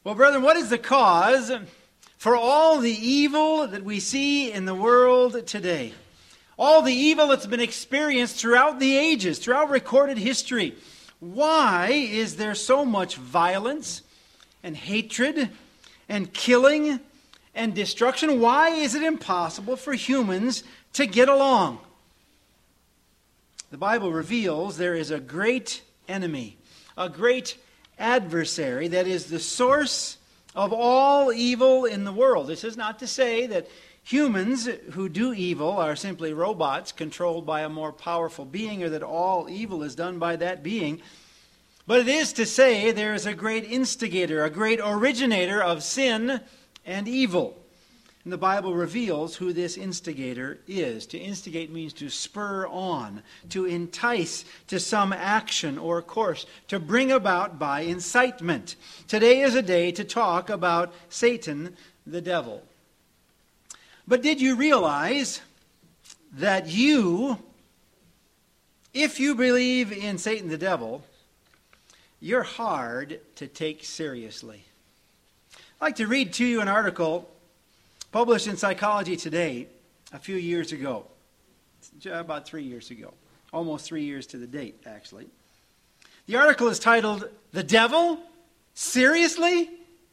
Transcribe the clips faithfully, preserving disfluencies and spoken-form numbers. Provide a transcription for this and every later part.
Well, brethren, what is the cause for all the evil that we see in the world today? All the evil that's been experienced throughout the ages, throughout recorded history. Why is there so much violence and hatred and killing and destruction? Why is it impossible for humans to get along? The Bible reveals there is a great enemy, a great adversary that is the source of all evil in the world. This is not to say that humans who do evil are simply robots controlled by a more powerful being, or that all evil is done by that being. But it is to say there is a great instigator, a great originator of sin and evil. And the Bible reveals who this instigator is. To instigate means to spur on, to entice to some action or course, to bring about by incitement. Today is a day to talk about Satan, the devil. But did you realize that you, if you believe in Satan the devil, you're hard to take seriously? I'd like to read to you an article published in Psychology Today a few years ago, about three years ago, almost three years to the date, actually. The article is titled, "The Devil? Seriously?"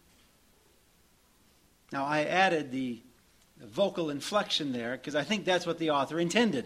Now, I added the, the vocal inflection there because I think that's what the author intended.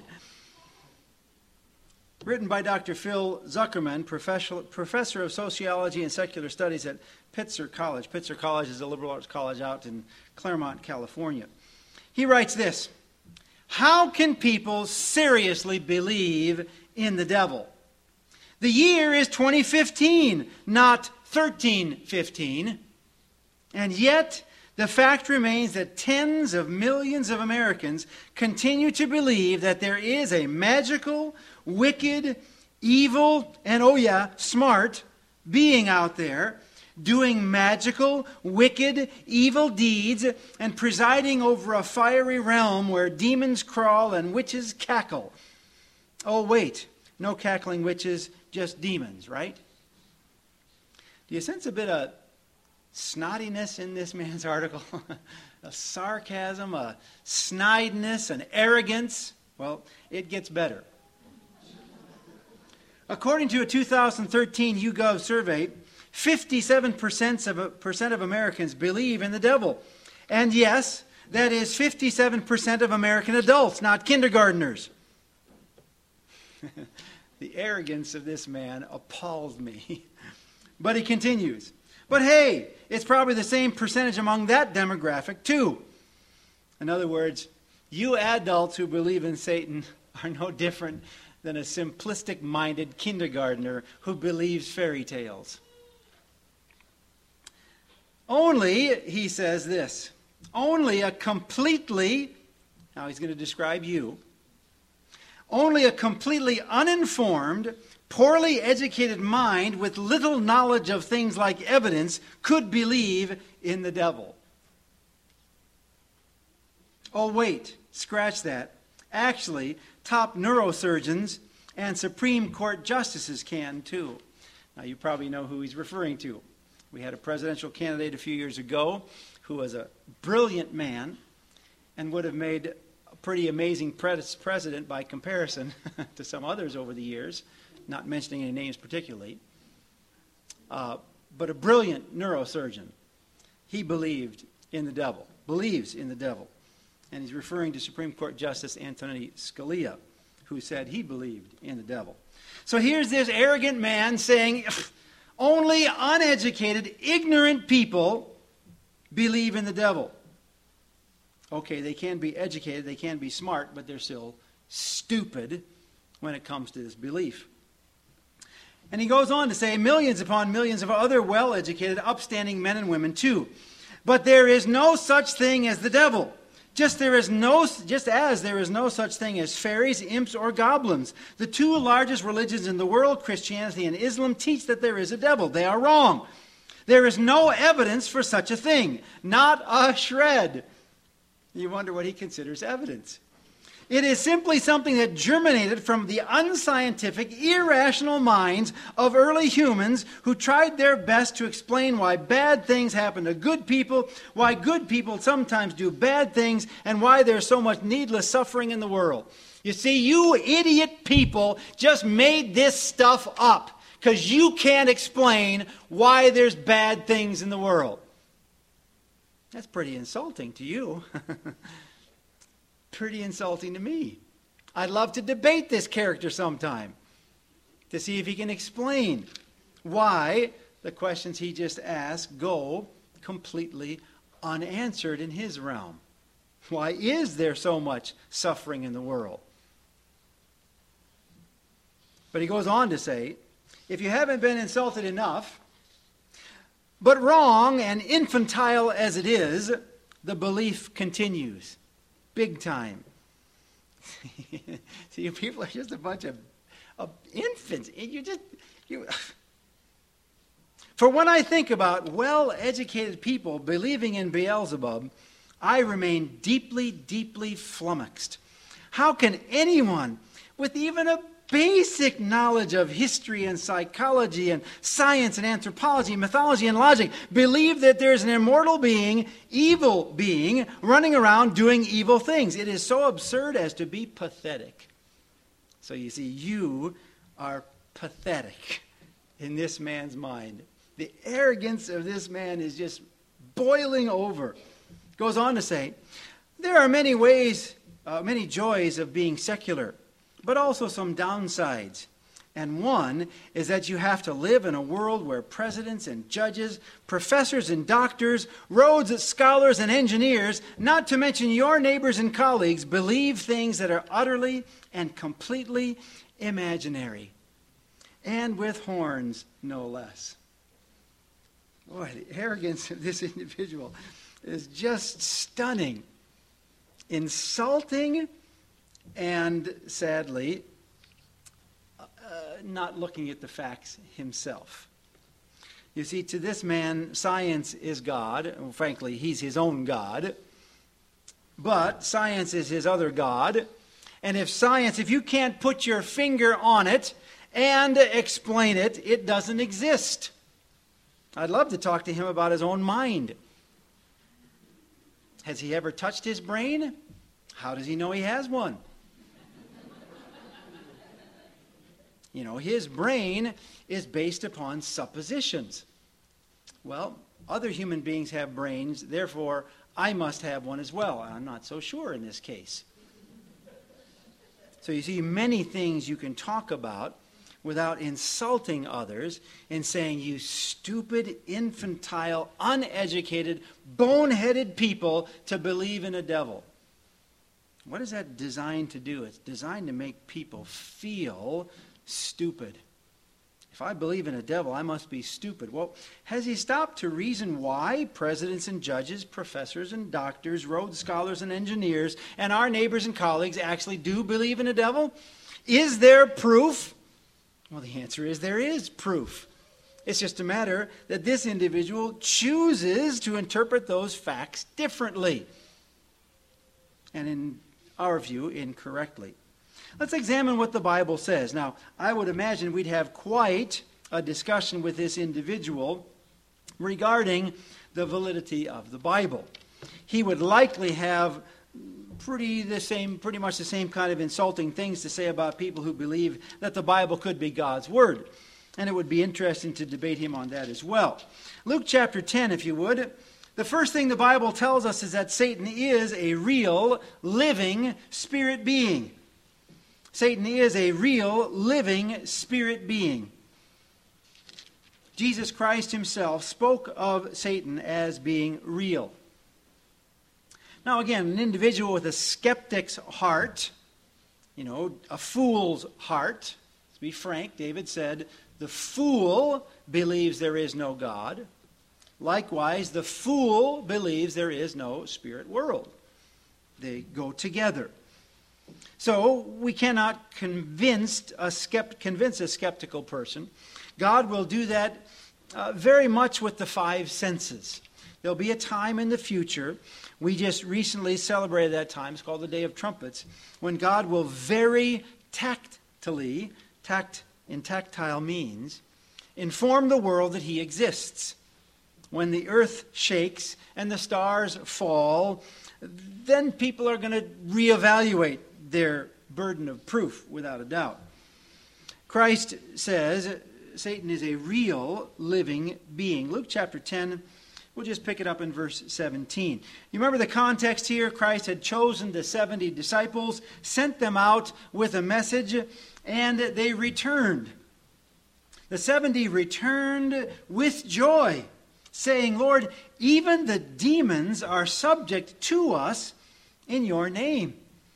Written by Doctor Phil Zuckerman, professor, professor of sociology and secular studies at Pitzer College. Pitzer College is a liberal arts college out in Claremont, California. He writes this: how can people seriously believe in the devil? The year is twenty fifteen, not thirteen fifteen. And yet, the fact remains that tens of millions of Americans continue to believe that there is a magical, wicked, evil, and oh yeah, smart being out there doing magical, wicked, evil deeds and presiding over a fiery realm where demons crawl and witches cackle. Oh wait, no cackling witches, just demons, right? Do you sense a bit of snottiness in this man's article? A sarcasm, a snideness, an arrogance? Well, it gets better. According to a two thousand thirteen YouGov survey, fifty-seven percent of, percent of Americans believe in the devil. And yes, that is fifty-seven percent of American adults, not kindergartners. The arrogance of this man appalls me. But he continues. But hey, it's probably the same percentage among that demographic too. In other words, you adults who believe in Satan are no different than a simplistic-minded kindergartner who believes fairy tales. Only, he says this, only a completely, now he's going to describe you, only a completely uninformed, poorly educated mind with little knowledge of things like evidence could believe in the devil. Oh wait, scratch that. Actually, top neurosurgeons and Supreme Court justices can too. Now you probably know who he's referring to. We had a presidential candidate a few years ago who was a brilliant man and would have made a pretty amazing president by comparison to some others over the years, not mentioning any names particularly, uh, but a brilliant neurosurgeon. He believed in the devil, believes in the devil. And he's referring to Supreme Court Justice Anthony Scalia, who said he believed in the devil. So here's this arrogant man saying, only uneducated, ignorant people believe in the devil. Okay, they can be educated, they can be smart, but they're still stupid when it comes to this belief. And he goes on to say, millions upon millions of other well-educated, upstanding men and women too. But there is no such thing as the devil. Just there is no, just as there is no such thing as fairies, imps, or goblins. The two largest religions in the world, Christianity and Islam, teach that there is a devil. They are wrong. There is no evidence for such a thing. Not a shred. You wonder what he considers evidence. It is simply something that germinated from the unscientific, irrational minds of early humans who tried their best to explain why bad things happen to good people, why good people sometimes do bad things, and why there's so much needless suffering in the world. You see, you idiot people just made this stuff up because you can't explain why there's bad things in the world. That's pretty insulting to you. Pretty insulting to me. I'd love to debate this character sometime to see if he can explain why the questions he just asked go completely unanswered in his realm. Why is there so much suffering in the world? But he goes on to say, if you haven't been insulted enough, but wrong and infantile as it is, the belief continues. Big time. See, you people are just a bunch of, of infants. You just, you. For when I think about well-educated people believing in Beelzebub, I remain deeply, deeply flummoxed. How can anyone with even a basic knowledge of history and psychology and science and anthropology, mythology and logic believe that there's an immortal being, evil being, running around doing evil things? It is so absurd as to be pathetic. So you see, you are pathetic in this man's mind. The arrogance of this man is just boiling over. Goes on to say, there are many ways, uh, many joys of being secular, but also some downsides. And one is that you have to live in a world where presidents and judges, professors and doctors, Rhodes scholars and engineers, not to mention your neighbors and colleagues, believe things that are utterly and completely imaginary. And with horns, no less. Boy, the arrogance of this individual is just stunning, insulting, and sadly, uh, not looking at the facts himself. You see, to this man, science is God. Well, frankly, he's his own God. But science is his other God. And if science, if you can't put your finger on it and explain it, it doesn't exist. I'd love to talk to him about his own mind. Has he ever touched his brain? How does he know he has one? You know, his brain is based upon suppositions. Well, other human beings have brains, therefore I must have one as well. I'm not so sure in this case. So you see, many things you can talk about without insulting others and saying, you stupid, infantile, uneducated, boneheaded people to believe in a devil. What is that designed to do? It's designed to make people feel stupid. If I believe in a devil, I must be stupid. Well, has he stopped to reason why presidents and judges, professors and doctors, Rhodes scholars and engineers, and our neighbors and colleagues actually do believe in a devil? Is there proof? Well, the answer is there is proof. It's just a matter that this individual chooses to interpret those facts differently. And in our view, incorrectly. Let's examine what the Bible says. Now, I would imagine we'd have quite a discussion with this individual regarding the validity of the Bible. He would likely have pretty the same, pretty much the same kind of insulting things to say about people who believe that the Bible could be God's Word. And it would be interesting to debate him on that as well. Luke chapter ten, if you would. The first thing the Bible tells us is that Satan is a real, living spirit being. Satan is a real, living spirit being. Jesus Christ himself spoke of Satan as being real. Now again, an individual with a skeptic's heart, you know, a fool's heart, to be frank, David said, the fool believes there is no God. Likewise, the fool believes there is no spirit world. They go together. So we cannot convince a, skept- convince a skeptical person. God will do that uh, very much with the five senses. There'll be a time in the future. We just recently celebrated that time. It's called the Day of Trumpets, when God will very tactily, tact in tactile means, inform the world that he exists. When the earth shakes and the stars fall, then people are going to reevaluate their burden of proof, without a doubt. Christ says Satan is a real living being. Luke chapter ten, we'll just pick it up in verse seventeen. You remember the context here? Christ had chosen the seventy disciples, sent them out with a message, and they returned. The seventy returned with joy, saying, Lord, even the demons are subject to us in your name.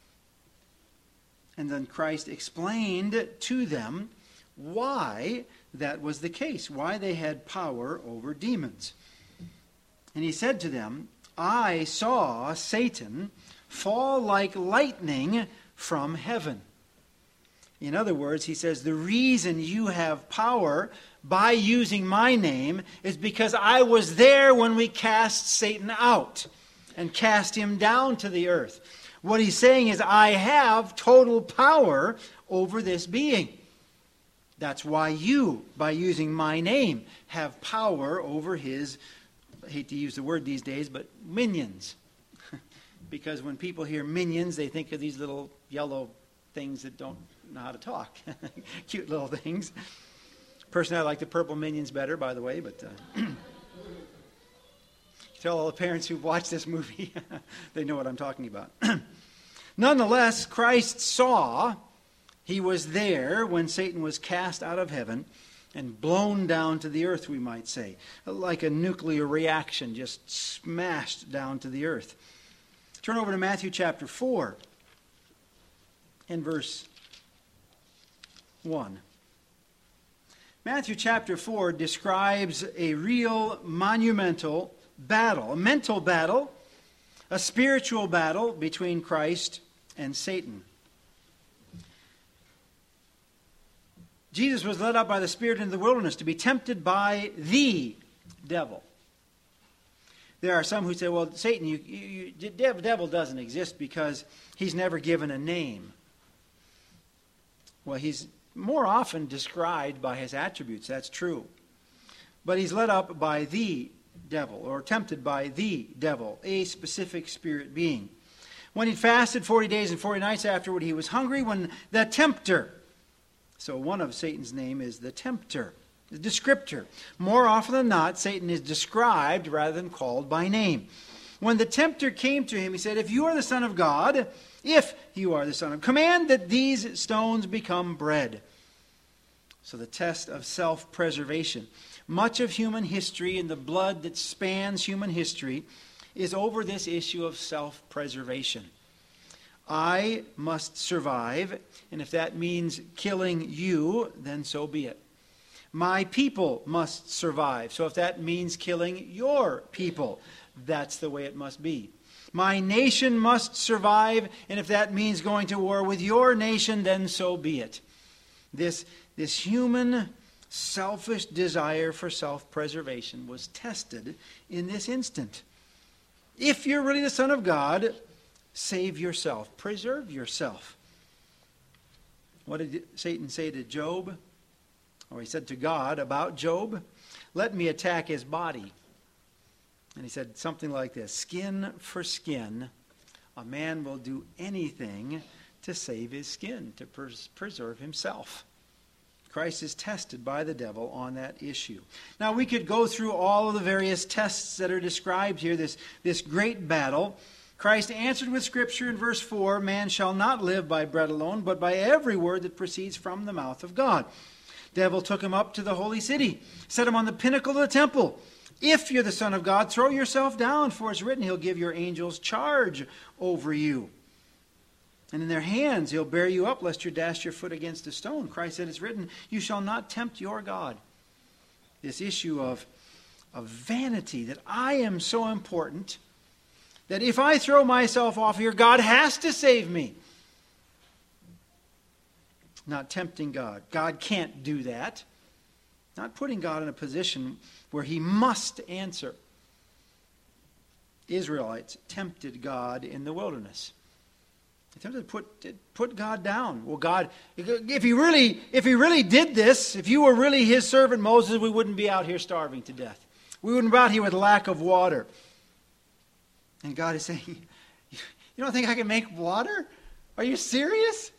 And then Christ explained to them why that was the case, why they had power over demons. And he said to them, I saw Satan fall like lightning from heaven. In other words, he says, the reason you have power by using my name is because I was there when we cast Satan out and cast him down to the earth. What he's saying is, I have total power over this being. That's why you, by using my name, have power over his, I hate to use the word these days, but minions. Because when people hear minions, they think of these little yellow things that don't know how to talk. Cute little things. Personally, I like the purple minions better, by the way, but uh, tell all the parents who've watched this movie, they know what I'm talking about. Nonetheless, Christ saw, he was there when Satan was cast out of heaven and blown down to the earth, we might say, like a nuclear reaction, just smashed down to the earth. Turn over to Matthew chapter four and verse one. Matthew chapter four describes a real monumental battle, a mental battle, a spiritual battle between Christ and Satan. Jesus was led up by the Spirit into the wilderness to be tempted by the devil. There are some who say, well, Satan, you, you, you, the devil doesn't exist because he's never given a name. Well, he's more often described by his attributes, that's true. But he's led up by the devil, or tempted by the devil, a specific spirit being. When he fasted forty days and forty nights afterward, he was hungry when the tempter, so one of Satan's name is the tempter, the descriptor. More often than not, Satan is described rather than called by name. When the tempter came to him, he said, if you are the Son of God, if you are the Son of God, command that these stones become bread. So the test of self-preservation. Much of human history and the blood that spans human history is over this issue of self-preservation. I must survive, and if that means killing you, then so be it. My people must survive, so if that means killing your people, that's the way it must be. My nation must survive, and if that means going to war with your nation, then so be it. This, this human selfish desire for self-preservation was tested in this instant. If you're really the Son of God, save yourself. Preserve yourself. What did Satan say to Job? Or he said to God about Job, let me attack his body. And he said something like this, skin for skin, a man will do anything to save his skin, to pres- preserve himself. Christ is tested by the devil on that issue. Now we could go through all of the various tests that are described here, this, this great battle. Christ answered with Scripture in verse four, man shall not live by bread alone, but by every word that proceeds from the mouth of God. Devil took him up to the holy city, set him on the pinnacle of the temple. If you're the Son of God, throw yourself down, for it's written, he'll give your angels charge over you. And in their hands he'll bear you up, lest you dash your foot against a stone. Christ said, it's written, you shall not tempt your God. This issue of, of vanity, that I am so important, that if I throw myself off here, God has to save me. Not tempting God. God can't do that. Not putting God in a position where he must answer. Israelites tempted God in the wilderness. They attempted to put, put God down. Well, God, if he really, if he really did this, if you were really his servant Moses, we wouldn't be out here starving to death. We wouldn't be out here with lack of water. And God is saying, you don't think I can make water? Are you serious?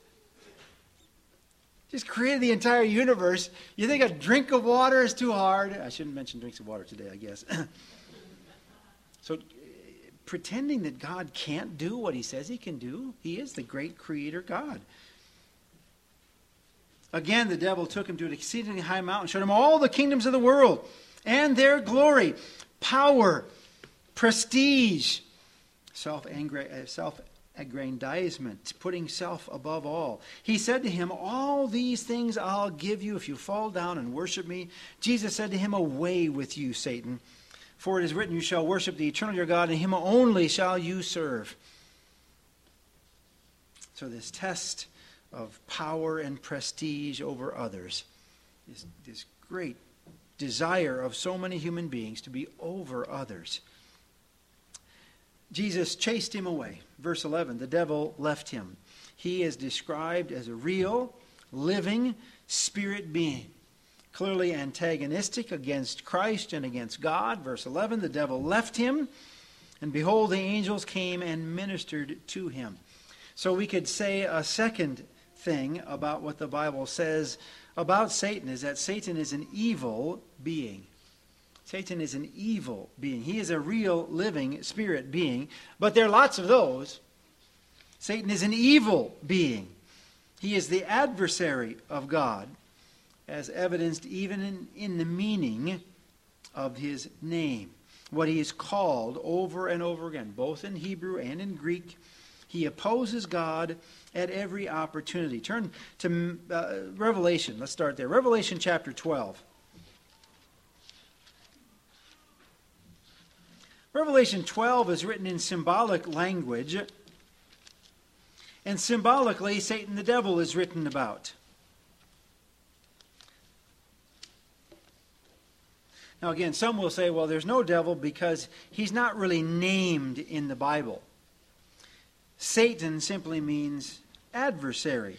Just created the entire universe. You think a drink of water is too hard? I shouldn't mention drinks of water today, I guess. So, pretending that God can't do what he says he can do, he is the great creator God. Again, the devil took him to an exceedingly high mountain, showed him all the kingdoms of the world and their glory, power, prestige, self-aggrandizement, putting self above all. He said to him, all these things I'll give you if you fall down and worship me. Jesus said to him, away with you, Satan. For it is written, you shall worship the eternal your God, and him only shall you serve. So this test of power and prestige over others, this, this great desire of so many human beings to be over others. Jesus chased him away. Verse eleven, the devil left him. He is described as a real, living spirit being, clearly antagonistic against Christ and against God. Verse eleven, the devil left him, and behold, the angels came and ministered to him. So we could say a second thing about what the Bible says about Satan is that Satan is an evil being. Satan is an evil being. He is a real living spirit being, but there are lots of those. Satan is an evil being. He is the adversary of God, as evidenced even in, in the meaning of his name. What he is called over and over again, both in Hebrew and in Greek. He opposes God at every opportunity. Turn to uh, Revelation. Let's start there. Revelation chapter twelve. Revelation twelve is written in symbolic language. And symbolically, Satan the devil is written about. Now again, some will say, well, there's no devil because he's not really named in the Bible. Satan simply means adversary.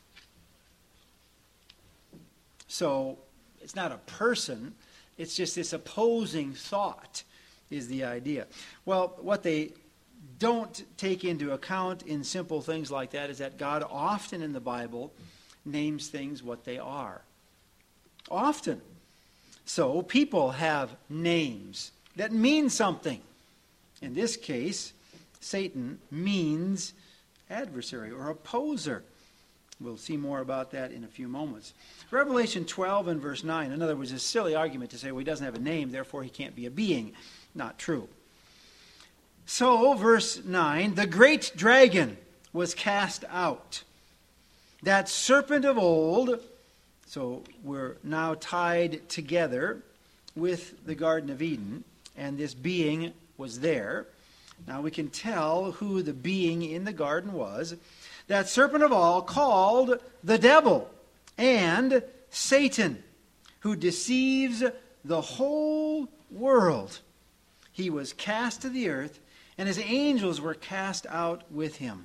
So it's not a person, it's just this opposing thought is the idea. Well, what they don't take into account in simple things like that is that God often in the Bible names things what they are. Often. So people have names that mean something. In this case, Satan means adversary or opposer. We'll see more about that in a few moments. Revelation twelve and verse nine. In other words, a silly argument to say, well, he doesn't have a name, therefore he can't be a being. Not true. So, verse nine, the great dragon was cast out. That serpent of old, so we're now tied together with the Garden of Eden, and this being was there. Now we can tell who the being in the garden was. That serpent of all, called the devil and Satan, who deceives the whole world. He was cast to the earth, and his angels were cast out with him.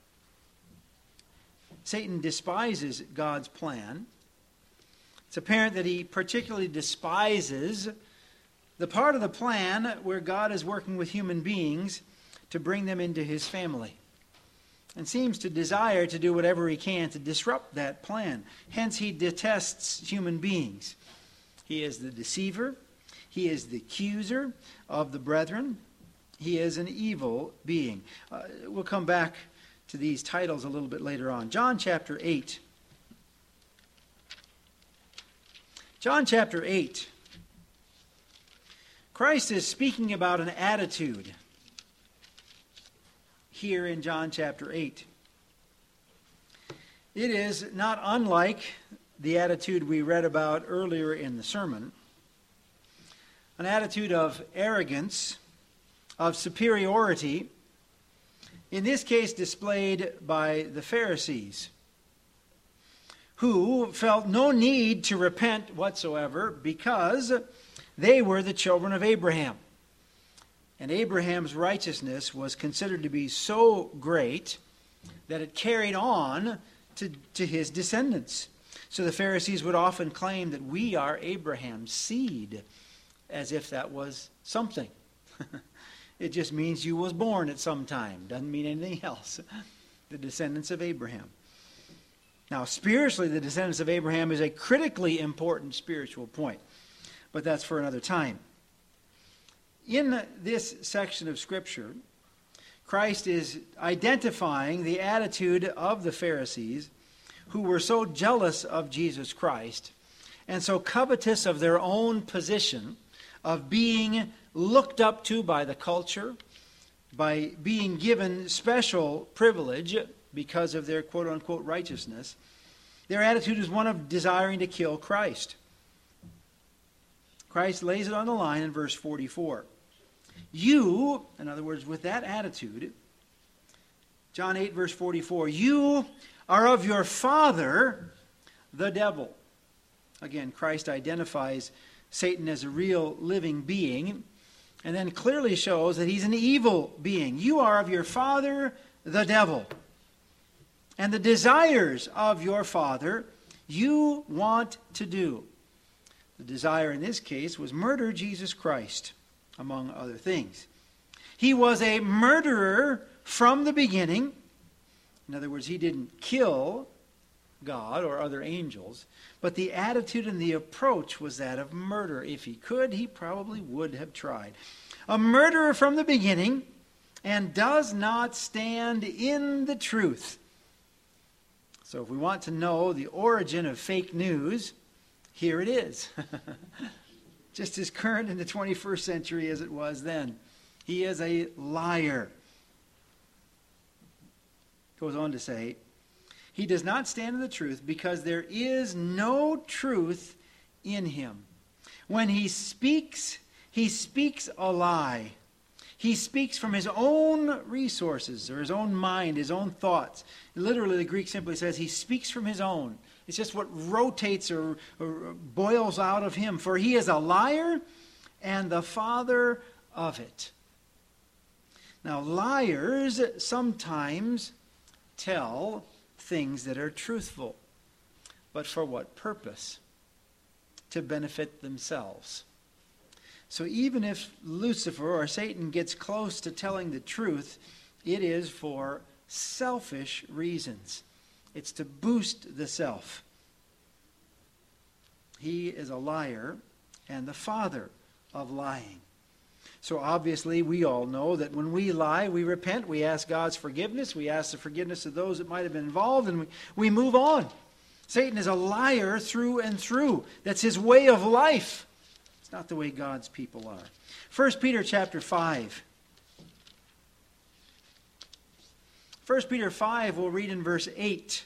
Satan despises God's plan. It's apparent that he particularly despises the part of the plan where God is working with human beings to bring them into his family, and seems to desire to do whatever he can to disrupt that plan. Hence, he detests human beings. He is the deceiver. He is the accuser of the brethren. He is an evil being. Uh, we'll come back to these titles a little bit later on. John chapter eight. John chapter eight. Christ is speaking about an attitude here in John chapter eight. It is not unlike the attitude we read about earlier in the sermon. An attitude of arrogance, of superiority, in this case displayed by the Pharisees, who felt no need to repent whatsoever because they were the children of Abraham. And Abraham's righteousness was considered to be so great that it carried on to, to his descendants. So the Pharisees would often claim that we are Abraham's seed, as if that was something. It just means you was born at some time. Doesn't mean anything else. The descendants of Abraham. Now, spiritually, the descendants of Abraham is a critically important spiritual point. But that's for another time. In this section of Scripture, Christ is identifying the attitude of the Pharisees who were so jealous of Jesus Christ and so covetous of their own position of being looked up to by the culture, by being given special privilege because of their quote-unquote righteousness. Their attitude is one of desiring to kill Christ. Christ lays it on the line in verse forty-four. You, in other words, with that attitude, John eight, verse forty-four, you are of your father, the devil. Again, Christ identifies Satan as a real living being, and then clearly shows that he's an evil being. You are of your father, the devil. And the desires of your father you want to do. The desire in this case was murder Jesus Christ, among other things. He was a murderer from the beginning. In other words, he didn't kill God or other angels, but the attitude and the approach was that of murder. If he could, he probably would have tried. A murderer from the beginning, and does not stand in the truth. So if we want to know the origin of fake news, here it is. Just as current in the twenty-first century as it was then. He is a liar. Goes on to say, he does not stand in the truth because there is no truth in him. When he speaks, he speaks a lie. He speaks from his own resources, or his own mind, his own thoughts. Literally, the Greek simply says he speaks from his own. It's just what rotates or, or boils out of him. For he is a liar and the father of it. Now, liars sometimes tell things that are truthful. But for what purpose? To benefit themselves. So even if Lucifer or Satan gets close to telling the truth, it is for selfish reasons. It's to boost the self. He is a liar and the father of lying. So obviously we all know that when we lie, we repent, we ask God's forgiveness, we ask the forgiveness of those that might have been involved, and we, we move on. Satan is a liar through and through. That's his way of life. It's not the way God's people are. First Peter chapter five. First Peter five, we'll read in verse eight.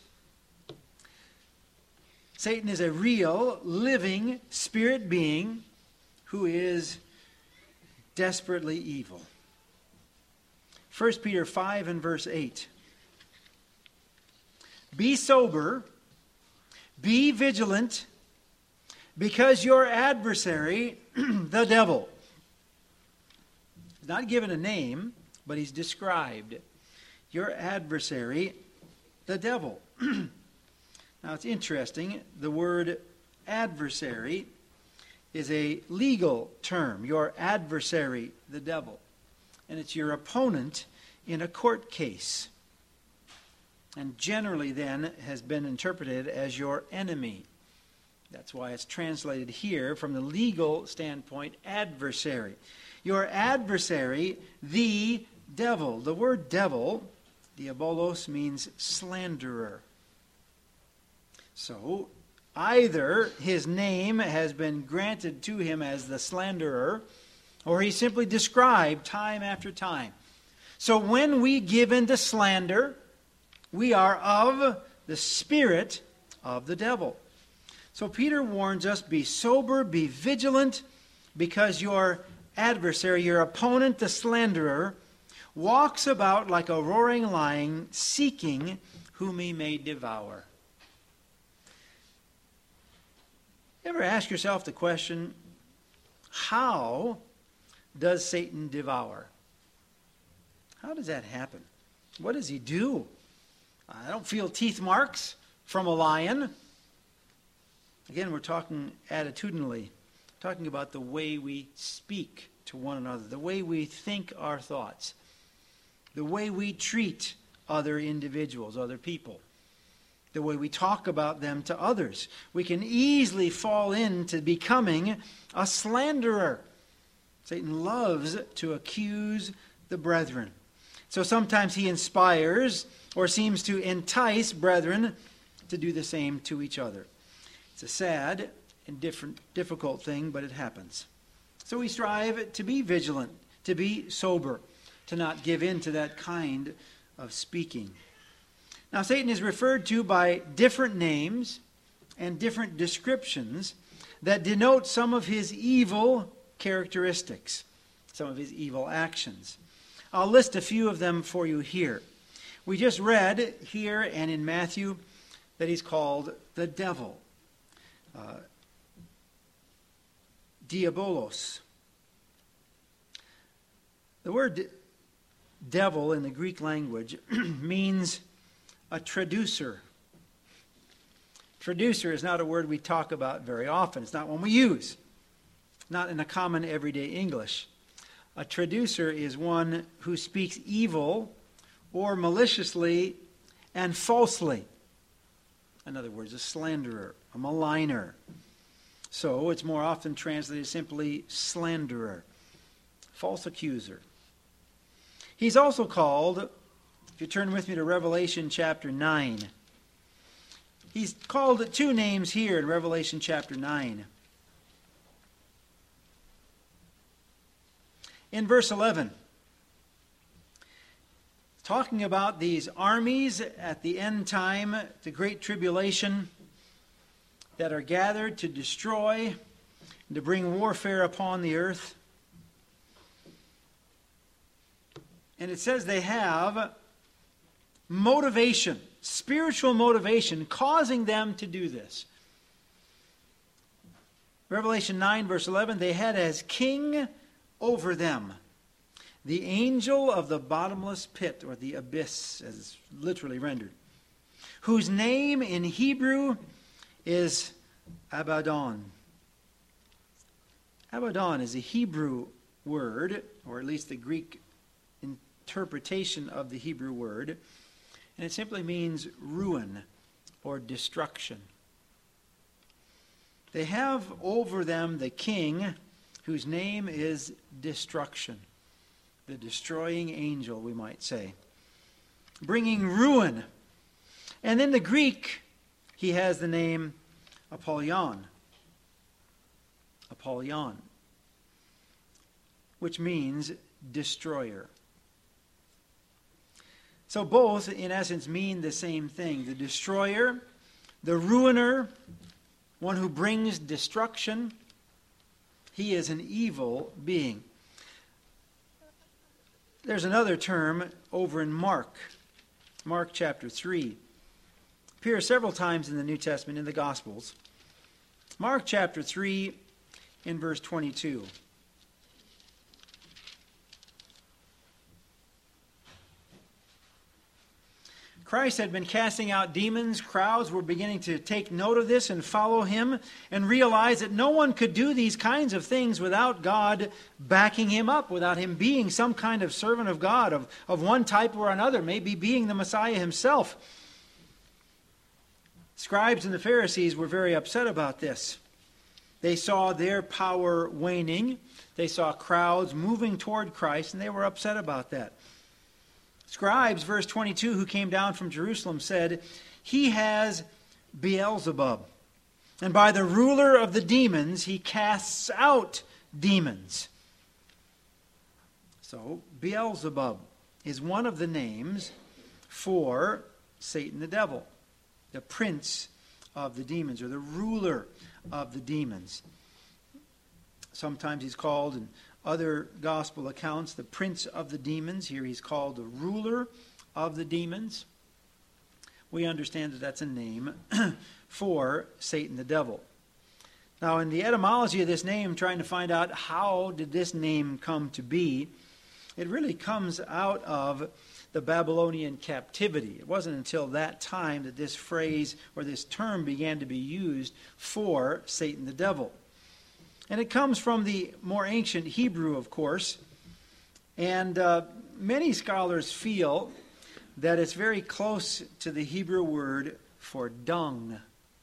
Satan is a real, living, spirit being who is desperately evil. First Peter five and verse eight. Be sober, be vigilant, because your adversary, the devil, is not given a name, but he's described. Your adversary, the devil. Now it's interesting, the word adversary is a legal term. Your adversary, the devil. And it's your opponent in a court case. And generally then has been interpreted as your enemy. That's why it's translated here from the legal standpoint, adversary. Your adversary, the devil. The word devil, diabolos, means slanderer. So, either his name has been granted to him as the slanderer, or he's simply described time after time. So when we give in to slander, we are of the spirit of the devil. So Peter warns us, be sober, be vigilant, because your adversary, your opponent, the slanderer, walks about like a roaring lion, seeking whom he may devour. Ever ask yourself the question, how does Satan devour? How does that happen? What does he do? I don't feel teeth marks from a lion. Again, we're talking attitudinally, talking about the way we speak to one another, the way we think our thoughts, the way we treat other individuals, other people, the way we talk about them to others. We can easily fall into becoming a slanderer. Satan loves to accuse the brethren. So sometimes he inspires or seems to entice brethren to do the same to each other. It's a sad and different, difficult thing, but it happens. So we strive to be vigilant, to be sober, to not give in to that kind of speaking. Now, Satan is referred to by different names and different descriptions that denote some of his evil characteristics, some of his evil actions. I'll list a few of them for you here. We just read here and in Matthew that he's called the devil. Uh, diabolos. The word devil in the Greek language means a traducer. Traducer is not a word we talk about very often. It's not one we use. Not in a common everyday English. A traducer is one who speaks evil or maliciously and falsely. In other words, a slanderer, a maligner. So it's more often translated simply slanderer, false accuser. He's also called, if you turn with me to Revelation chapter nine, he's called two names here in Revelation chapter nine. In verse eleven, talking about these armies at the end time, the great tribulation, that are gathered to destroy and to bring warfare upon the earth. And it says they have motivation, spiritual motivation, causing them to do this. Revelation nine, verse eleven, they had as king over them the angel of the bottomless pit, or the abyss, as it's literally rendered, whose name in Hebrew is Abaddon. Abaddon is a Hebrew word, or at least the Greek interpretation of the Hebrew word, and it simply means ruin or destruction. They have over them the king, whose name is Destruction, the destroying angel, we might say, bringing ruin. And in the Greek, he has the name Apollyon, Apollyon, which means destroyer. So both, in essence, mean the same thing. The destroyer, the ruiner, one who brings destruction. He is an evil being. There's another term over in Mark, Mark chapter three. Appears several times in the New Testament, in the Gospels. Mark chapter three, in verse twenty-two. Christ had been casting out demons. Crowds were beginning to take note of this and follow him and realize that no one could do these kinds of things without God backing him up, without him being some kind of servant of God of, of one type or another, maybe being the Messiah himself. Scribes and the Pharisees were very upset about this. They saw their power waning. They saw crowds moving toward Christ, and they were upset about that. Scribes, verse twenty-two, who came down from Jerusalem, said, "He has Beelzebub, and by the ruler of the demons he casts out demons." So, Beelzebub is one of the names for Satan the devil, the prince of the demons, or the ruler of the demons. Sometimes he's called, in other gospel accounts, the prince of the demons. Here he's called the ruler of the demons. We understand that that's a name for Satan the devil. Now, in the etymology of this name, trying to find out how did this name come to be, it really comes out of the Babylonian captivity. It wasn't until that time that this phrase or this term began to be used for Satan the devil. And it comes from the more ancient Hebrew, of course. And uh, many scholars feel that it's very close to the Hebrew word for dung.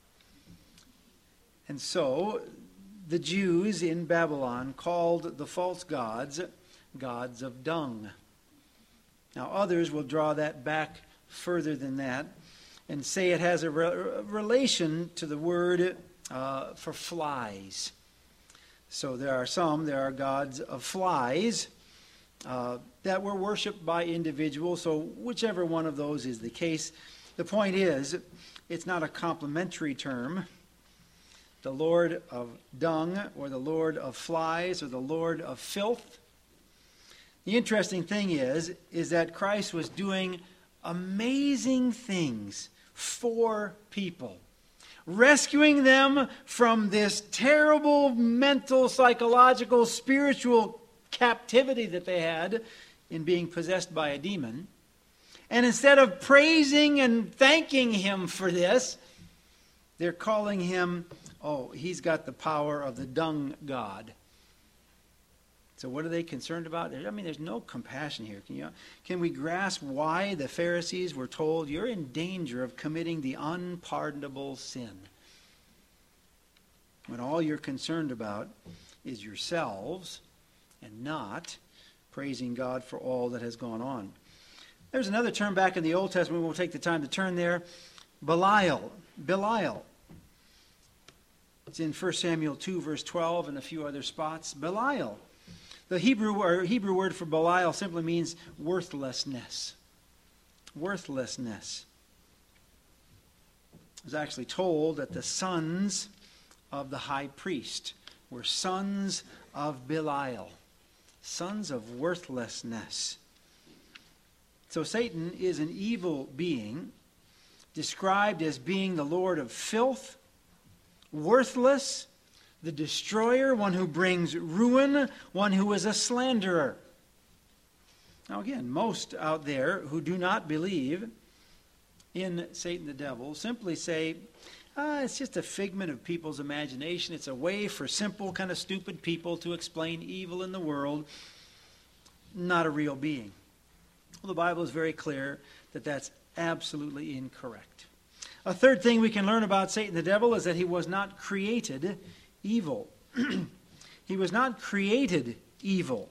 And so the Jews in Babylon called the false gods gods of dung. Now others will draw that back further than that and say it has a re- relation to the word uh, for flies. So there are some, there are gods of flies uh, that were worshipped by individuals. So whichever one of those is the case, the point is, it's not a complimentary term. The Lord of dung, or the Lord of flies, or the Lord of filth. The interesting thing is, is that Christ was doing amazing things for people, rescuing them from this terrible mental, psychological, spiritual captivity that they had in being possessed by a demon. And instead of praising and thanking him for this, they're calling him, oh, he's got the power of the dung god. So what are they concerned about? I mean, there's no compassion here. Can you, can we grasp why the Pharisees were told, you're in danger of committing the unpardonable sin? When all you're concerned about is yourselves and not praising God for all that has gone on. There's another term back in the Old Testament. We'll take the time to turn there. Belial. Belial. It's in First Samuel two, verse twelve, and a few other spots. Belial. The Hebrew, or Hebrew word for Belial simply means worthlessness. Worthlessness. I was actually told that the sons of the high priest were sons of Belial. Sons of worthlessness. So Satan is an evil being, described as being the Lord of filth, worthless, the destroyer, one who brings ruin, one who is a slanderer. Now again, most out there who do not believe in Satan the devil simply say, ah, it's just a figment of people's imagination. It's a way for simple, kind of stupid people to explain evil in the world, not a real being. Well, the Bible is very clear that that's absolutely incorrect. A third thing we can learn about Satan the devil is that he was not created evil. He was not created evil.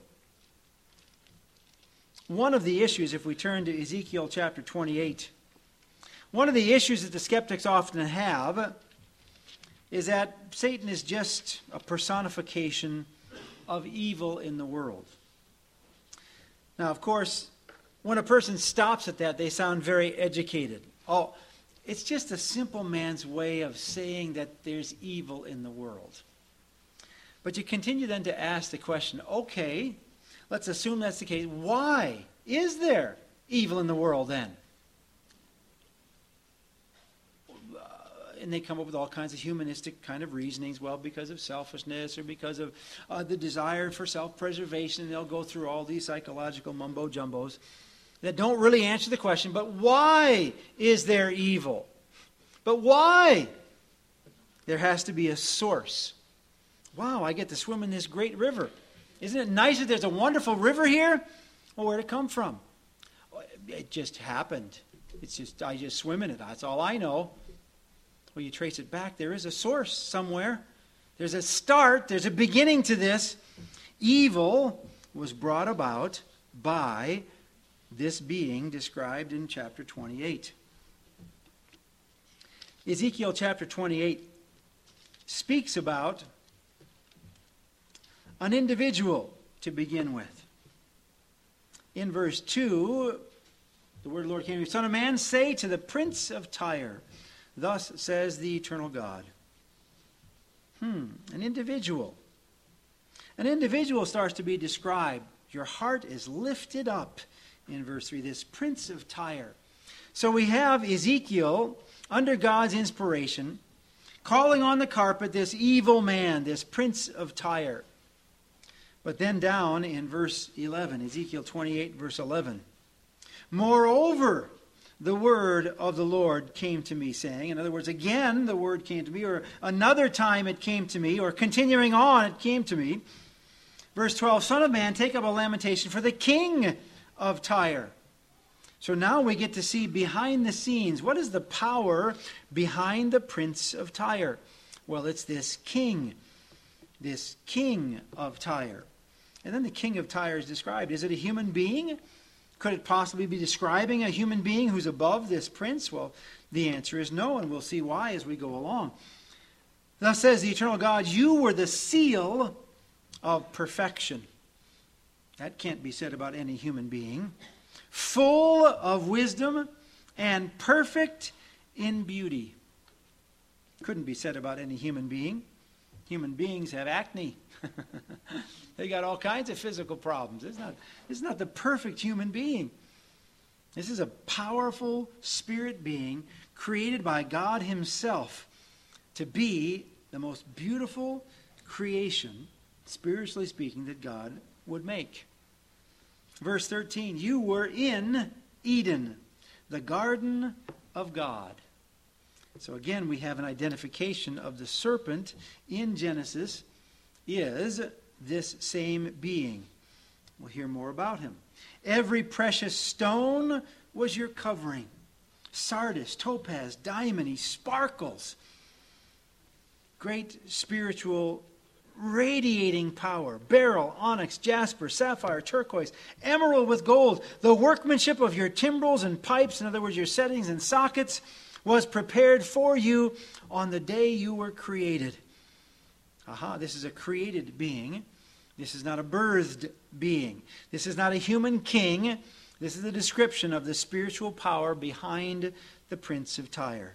One of the issues, if we turn to Ezekiel chapter twenty-eight, one of the issues that the skeptics often have is that Satan is just a personification of evil in the world. Now, of course, when a person stops at that, they sound very educated. Oh, it's just a simple man's way of saying that there's evil in the world. But you continue then to ask the question, okay, let's assume that's the case. Why is there evil in the world then? Uh, and they come up with all kinds of humanistic kind of reasonings. Well, because of selfishness or because of uh, the desire for self-preservation. And they'll go through all these psychological mumbo-jumbos that don't really answer the question, but why is there evil? But why? There has to be a source. Wow, I get to swim in this great river. Isn't it nice that there's a wonderful river here? Well, where'd it come from? It just happened. It's just, I just swim in it. That's all I know. Well, you trace it back. There is a source somewhere. There's a start. There's a beginning to this. Evil was brought about by this being described in chapter twenty-eight. Ezekiel chapter twenty-eight speaks about an individual to begin with. In verse two, the word of the Lord came to me, Son of man, say to the prince of Tyre, thus says the eternal God. Hmm, an individual. An individual starts to be described. Your heart is lifted up. In verse three, this prince of Tyre. So we have Ezekiel, under God's inspiration, calling on the carpet this evil man, this prince of Tyre. But then down in verse eleven, Ezekiel twenty-eight, verse eleven. Moreover, the word of the Lord came to me, saying, in other words, again the word came to me, or another time it came to me, or continuing on it came to me. Verse twelve, Son of man, take up a lamentation for the king of Tyre. So now we get to see behind the scenes. What is the power behind the prince of Tyre? Well, it's this king, this king of Tyre. And then the king of Tyre is described. Is it a human being? Could it possibly be describing a human being who's above this prince? Well, the answer is no, and we'll see why as we go along. Thus says the eternal God, you were the seal of perfection. That can't be said about any human being. Full of wisdom and perfect in beauty. Couldn't be said about any human being. Human beings have acne. They got all kinds of physical problems. It's not, it's not the perfect human being. This is a powerful spirit being created by God himself to be the most beautiful creation, spiritually speaking, that God would make. Verse thirteen, you were in Eden, the garden of God. So again, we have an identification of the serpent in Genesis is this same being. We'll hear more about him. Every precious stone was your covering. Sardis, topaz, diamond, he sparkles. Great spiritual radiating power. Beryl, onyx, jasper, sapphire, turquoise, emerald with gold. The workmanship of your timbrels and pipes, in other words, your settings and sockets, was prepared for you on the day you were created. Aha, this is a created being. This is not a birthed being. This is not a human king. This is a description of the spiritual power behind the prince of Tyre.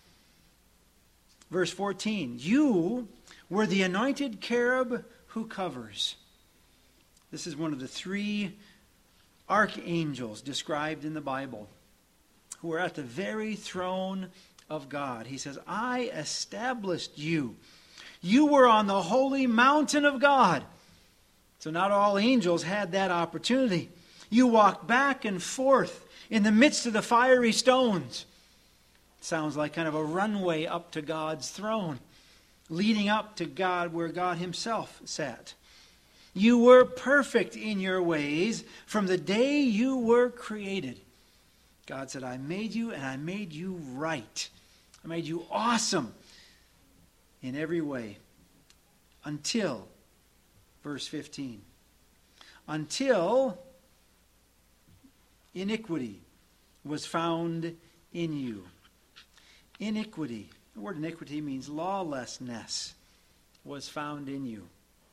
Verse fourteen, you were the anointed cherub who covers. This is one of the three archangels described in the Bible who are at the very throne of God. He says, I established you. You were on the holy mountain of God. So not all angels had that opportunity. You walked back and forth in the midst of the fiery stones. Sounds like kind of a runway up to God's throne, leading up to God where God himself sat. You were perfect in your ways from the day you were created. God said, I made you and I made you right. I made you awesome in every way. Until, verse fifteen, until iniquity was found in you. Iniquity, the word iniquity means lawlessness, was found in you.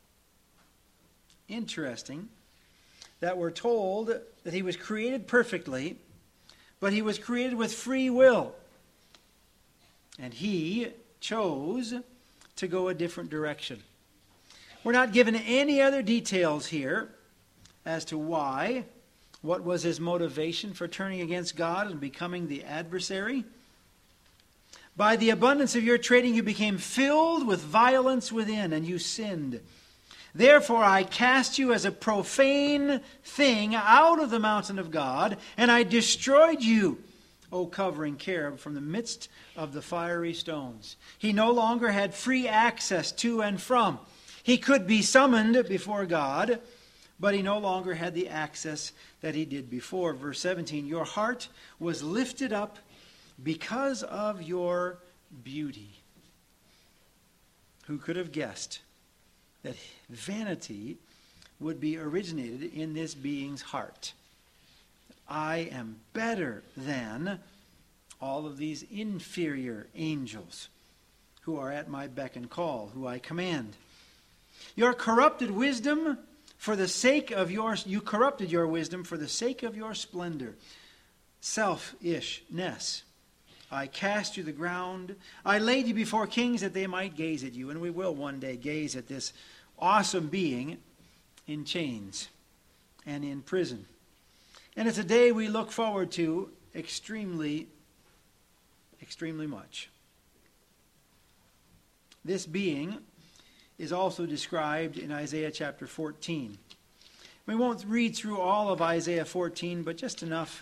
Interesting that we're told that he was created perfectly, but he was created with free will. And he chose to go a different direction. We're not given any other details here as to why, what was his motivation for turning against God and becoming the adversary. By the abundance of your trading you became filled with violence within, and you sinned. Therefore I cast you as a profane thing out of the mountain of God, and I destroyed you, O covering cherub, from the midst of the fiery stones. He no longer had free access to and from. He could be summoned before God, but he no longer had the access that he did before. Verse seventeen, your heart was lifted up because of your beauty. Who could have guessed that vanity would be originated in this being's heart? I am better than all of these inferior angels who are at my beck and call, who I command. Your corrupted wisdom for the sake of your, you corrupted your wisdom for the sake of your splendor. Selfishness. I cast you to the ground. I laid you before kings that they might gaze at you. And we will one day gaze at this awesome being in chains and in prison. And it's a day we look forward to extremely, extremely much. This being is also described in Isaiah chapter fourteen. We won't read through all of Isaiah fourteen, but just enough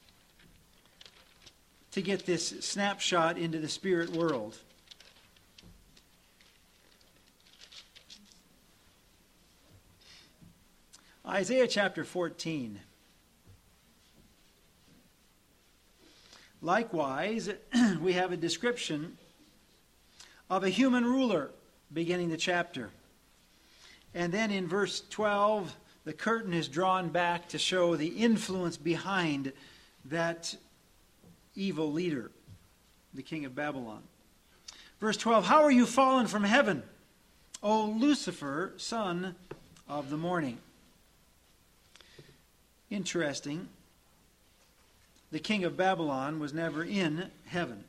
to get this snapshot into the spirit world. Isaiah chapter fourteen. Likewise, we have a description of a human ruler beginning the chapter. And then in verse twelve, the curtain is drawn back to show the influence behind that evil leader, the king of Babylon. Verse twelve, how are you fallen from heaven, O Lucifer, son of the morning? Interesting. The king of Babylon was never in heaven.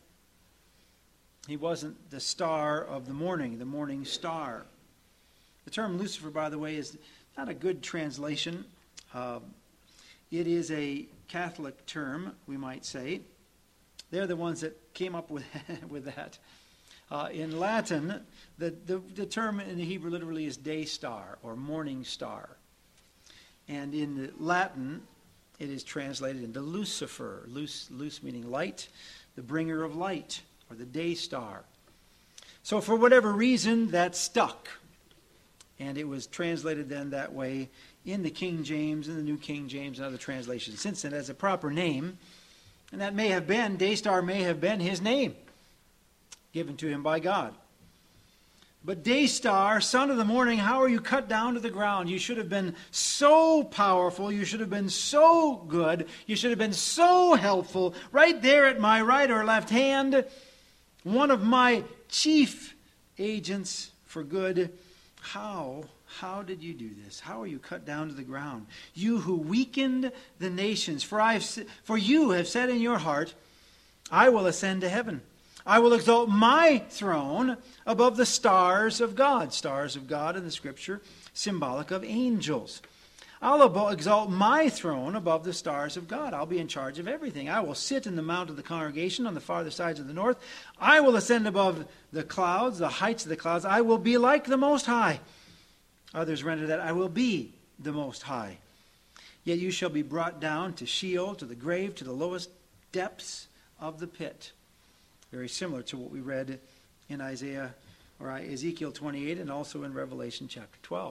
He wasn't the star of the morning, the morning star. The term Lucifer, by the way, is not a good translation. Uh, it is a Catholic term, we might say. They're the ones that came up with, with that. Uh, in Latin, the, the, the term in the Hebrew literally is day star or morning star. And in the Latin, it is translated into Lucifer. Luce, luce meaning light, the bringer of light, or the day star. So for whatever reason, that stuck. And it was translated then that way in the King James and the New King James and other translations since then as a proper name. And that may have been, Daystar may have been his name, given to him by God. But Daystar, son of the morning, how are you cut down to the ground? You should have been so powerful. You should have been so good. You should have been so helpful. Right there at my right or left hand, one of my chief agents for good. How? How did you do this? How are you cut down to the ground? You who weakened the nations. For, I've, for you have said in your heart, I will ascend to heaven. I will exalt my throne above the stars of God. Stars of God in the Scripture, symbolic of angels. I'll exalt my throne above the stars of God. I'll be in charge of everything. I will sit in the mount of the congregation on the farther sides of the north. I will ascend above the clouds, the heights of the clouds. I will be like the Most High. Others render that, I will be the Most High. Yet you shall be brought down to Sheol, to the grave, to the lowest depths of the pit. Very similar to what we read in Isaiah or Ezekiel twenty-eight and also in Revelation chapter twelve.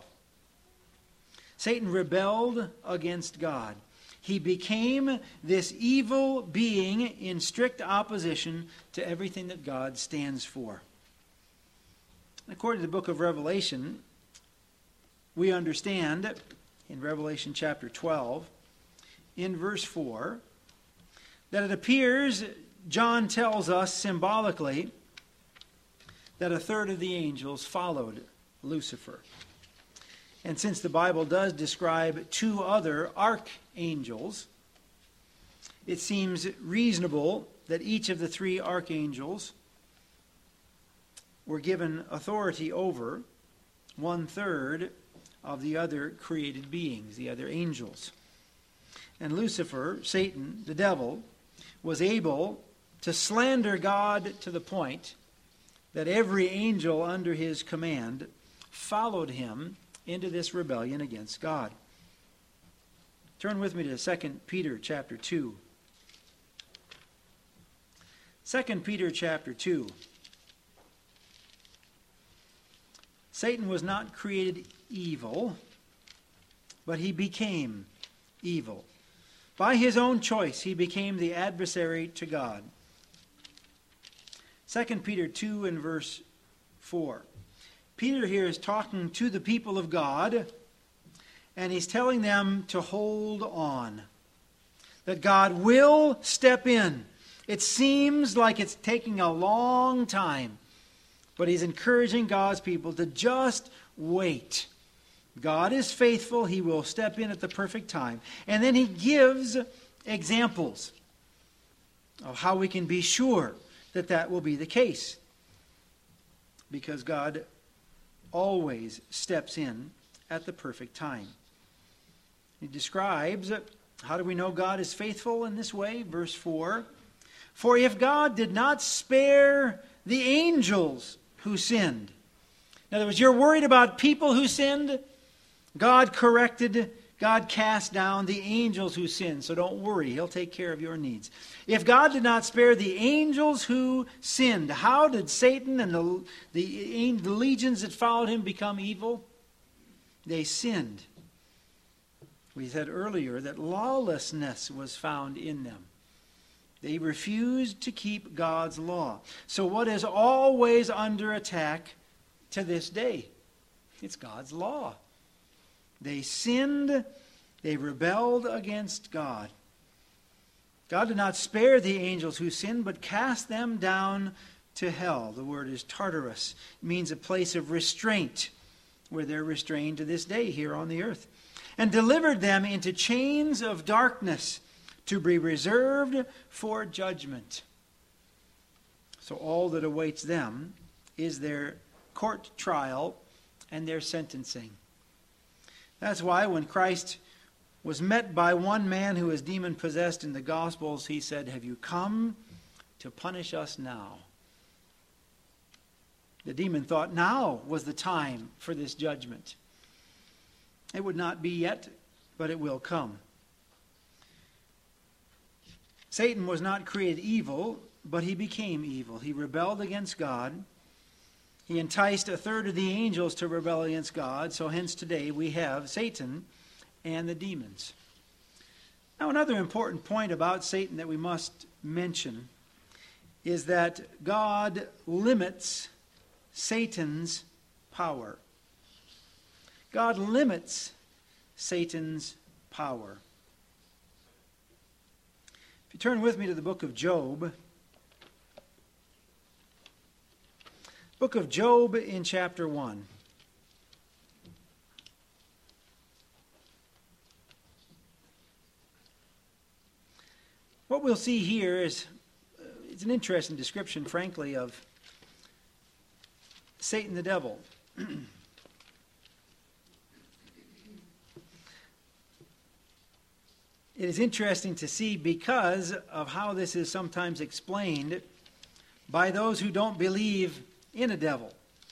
Satan rebelled against God. He became this evil being in strict opposition to everything that God stands for. According to the book of Revelation, we understand in Revelation chapter twelve, in verse four, that it appears, John tells us symbolically, that a third of the angels followed Lucifer. And since the Bible does describe two other archangels, it seems reasonable that each of the three archangels were given authority over one-third of the other created beings, the other angels. And Lucifer, Satan, the devil, was able to slander God to the point that every angel under his command followed him into this rebellion against God. Turn with me to Second Peter chapter two. Second Peter chapter two. Satan was not created evil, but he became evil. By his own choice, he became the adversary to God. Second Peter two and verse four. Peter here is talking to the people of God, and he's telling them to hold on. That God will step in. It seems like it's taking a long time, but he's encouraging God's people to just wait. God is faithful. He will step in at the perfect time. And then he gives examples of how we can be sure that that will be the case. Because God always steps in at the perfect time. He describes, how do we know God is faithful in this way? Verse four. For if God did not spare the angels who sinned. In other words, you're worried about people who sinned. God corrected, God cast down the angels who sinned. So don't worry, He'll take care of your needs. If God did not spare the angels who sinned, how did Satan and the, the, the legions that followed him become evil? They sinned. We said earlier that lawlessness was found in them. They refused to keep God's law. So what is always under attack to this day? It's God's law. They sinned. They rebelled against God. God did not spare the angels who sinned, but cast them down to hell. The word is Tartarus. It means a place of restraint, where they're restrained to this day here on the earth. And delivered them into chains of darkness, to be reserved for judgment. So all that awaits them is their court trial and their sentencing. That's why when Christ was met by one man who was demon-possessed in the Gospels, he said, "Have you come to punish us now?" The demon thought now was the time for this judgment. It would not be yet, but it will come. Satan was not created evil, but he became evil. He rebelled against God. He enticed a third of the angels to rebel against God. So hence today we have Satan and the demons. Now another important point about Satan that we must mention is that God limits Satan's power. God limits Satan's power. If you turn with me to the book of Job, book of Job in chapter one. What we'll see here is uh, it's an interesting description, frankly, of Satan the devil. It is interesting to see because of how this is sometimes explained by those who don't believe in a devil.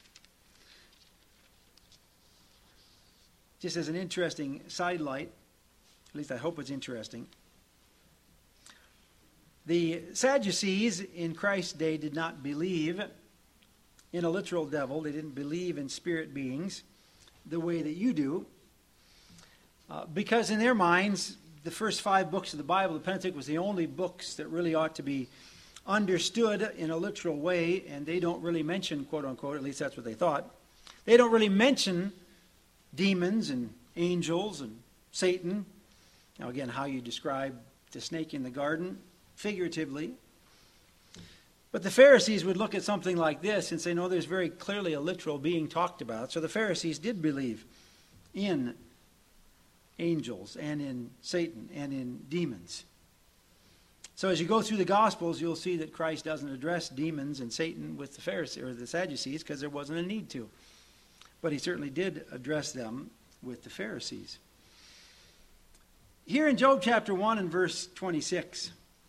Just as an interesting sidelight, at least I hope it's interesting. The Sadducees in Christ's day did not believe in a literal devil. They didn't believe in spirit beings the way that you do. Uh, because in their minds, the first five books of the Bible, the Pentateuch, was the only books that really ought to be understood in a literal way, and they don't really mention, quote unquote, at least that's what they thought, they don't really mention demons and angels and Satan. Now again, how you describe the snake in the garden, figuratively. But the Pharisees would look at something like this and say, no, there's very clearly a literal being talked about. So the Pharisees did believe in angels and in Satan and in demons. So as you go through the Gospels, you'll see that Christ doesn't address demons and Satan with the Pharisees or the Sadducees because there wasn't a need to. But he certainly did address them with the Pharisees. Here in Job chapter one and verse twenty-six.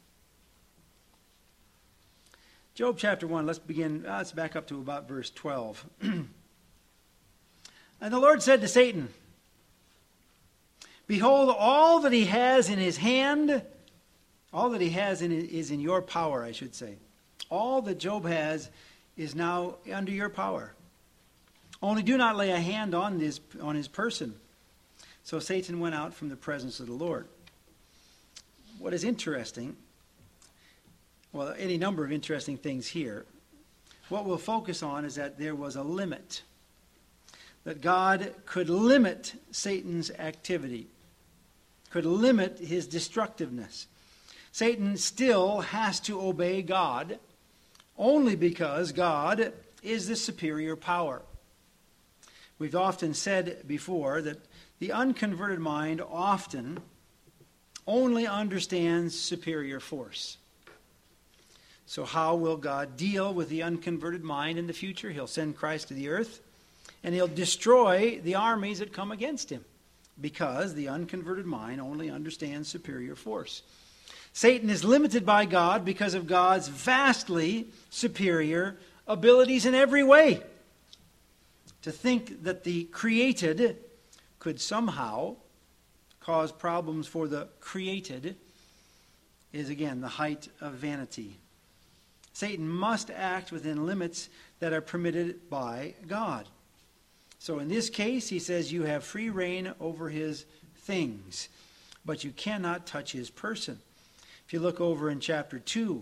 Job chapter one, let's begin, uh, let's back up to about verse twelve. And the Lord said to Satan, "Behold, all that he has in his hand, all that he has in is in your power, I should say. All that Job has is now under your power. Only do not lay a hand on his, on his person." So Satan went out from the presence of the Lord. What is interesting, well, any number of interesting things here. What we'll focus on is that there was a limit. That God could limit Satan's activity. Could limit his destructiveness. Satan still has to obey God only because God is the superior power. We've often said before that the unconverted mind often only understands superior force. So how will God deal with the unconverted mind in the future? He'll send Christ to the earth, and he'll destroy the armies that come against him, because the unconverted mind only understands superior force. Satan is limited by God because of God's vastly superior abilities in every way. To think that the created could somehow cause problems for the created is, again, the height of vanity. Satan must act within limits that are permitted by God. So in this case, he says you have free reign over his things, but you cannot touch his person. If you look over in chapter two,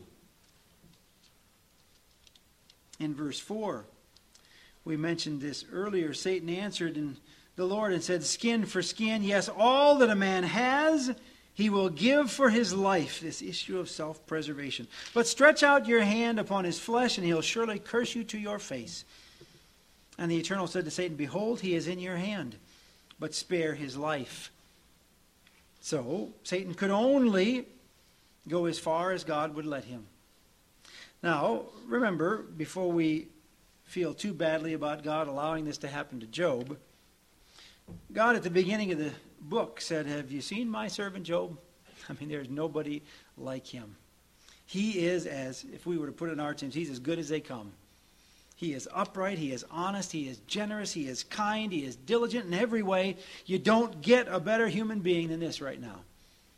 in verse four, we mentioned this earlier. Satan answered in the Lord and said, skin for skin, yes, all that a man has, he will give for his life, this issue of self-preservation. But stretch out your hand upon his flesh, and he'll surely curse you to your face. And the Eternal said to Satan, behold, he is in your hand, but spare his life. So, Satan could only go as far as God would let him. Now, remember, before we feel too badly about God allowing this to happen to Job, God at the beginning of the book said, have you seen my servant Job? I mean, there's nobody like him. He is, as if we were to put it in our terms, he's as good as they come. He is upright, he is honest, he is generous, he is kind, he is diligent in every way. You don't get a better human being than this right now.